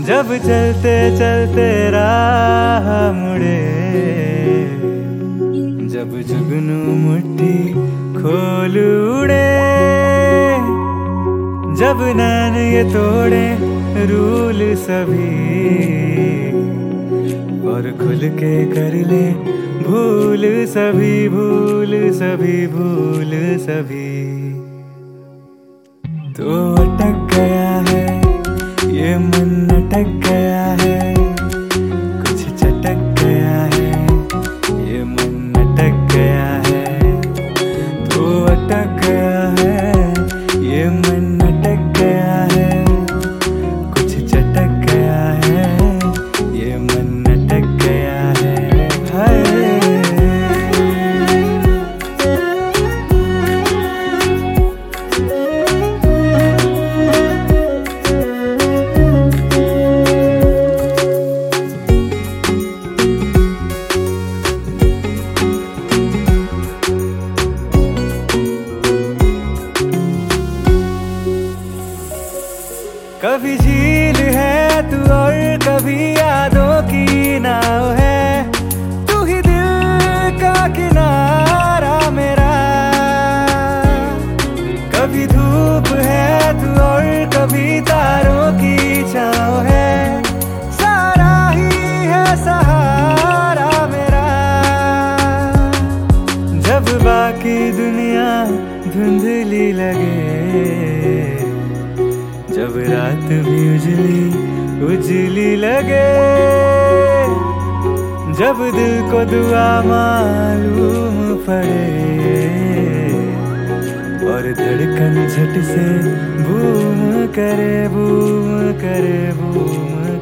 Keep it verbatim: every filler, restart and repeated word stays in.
जब चलते चलते राह मुड़े, जब जुगनू मुट्ठी खोल उड़े, जब नैन ये तोड़े रूल सभी और खुल के कर ले भूल सभी, भूल सभी, भूल सभी। तो अटक गया है ये मन, अटक गया है कुछ चटक गया है, ये मन अटक गया है। तो अटक गया है ये मन, अटक गया है कुछ चटक गया है, ये मन अटक गया है। हाय कभी झील है तू और कभी यादों की नाव है, तू ही दिल का किनारा मेरा। कभी धूप है तू और कभी तारों की छाँव है, सारा ही है सहारा मेरा। जब बाकी दुनिया धुंधली लगे, जब रात भी उजली उजली लगे, जब दिल को दुआ मालूम पड़े और धड़कन झट से बूम करे, बूम करे, बूम